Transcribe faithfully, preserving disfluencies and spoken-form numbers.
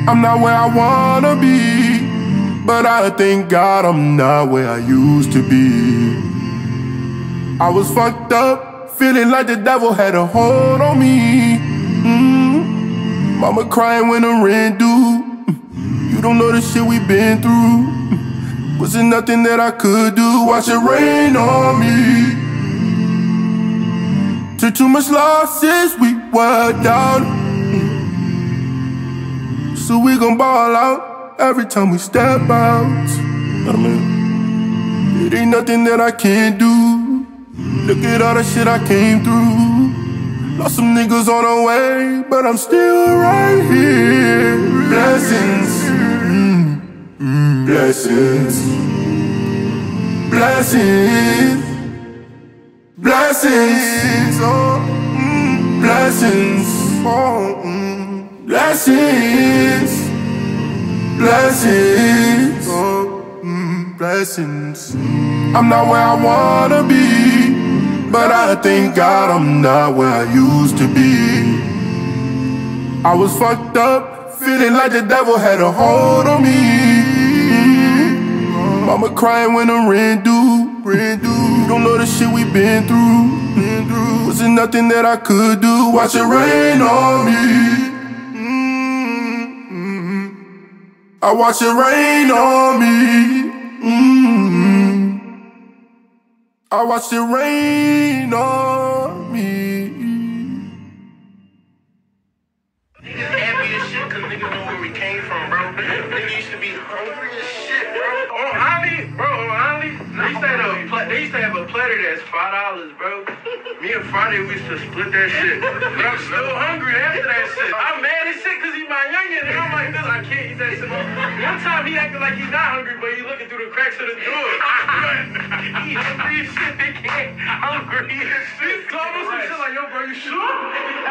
I'm not where I wanna be, but I thank God I'm not where I used to be. I was fucked up, feeling like the devil had a hold on me. mm. Mama crying when the rent due. You don't know the shit we been through. Wasn't nothing that I could do. Watch it rain on me. Took too much losses, we were down. So we gon' ball out every time we step out. I mean, it ain't nothing that I can't do. Look at all the shit I came through. Lost some niggas on the way, but I'm still right here. Blessings, mm, mm, blessings, blessings, blessings, oh, mm, blessings, oh, mm, blessings, blessings, oh, mm, blessings. I'm not where I wanna be, but I thank God I'm not where I used to be. I was fucked up, feeling like the devil had a hold on me. Mama crying when the rent due. Rent due. You don't know the shit we been through. Been through. Wasn't nothing that I could do. Watch it rain on me. Mm-hmm. I watch it rain on me. Mm-hmm. I watch it rain on me. Niggas happy as shit cause niggas know where we came from, bro. Niggas used to be hungry as shit, bro. On Ollie, bro, on Ollie, they used to have a, pla- they used to have a platter that's five dollars, bro. Me and Friday, we used to split that shit. But I'm still hungry after that shit. I'm mad as shit cause he's my youngin' and I'm like this, I can't eat that shit. One time he acted like he's not hungry, but he looking through the cracks of the door. He hungry as shit, they can't hungry as shit. He told me some shit like, yo, bro, you sure?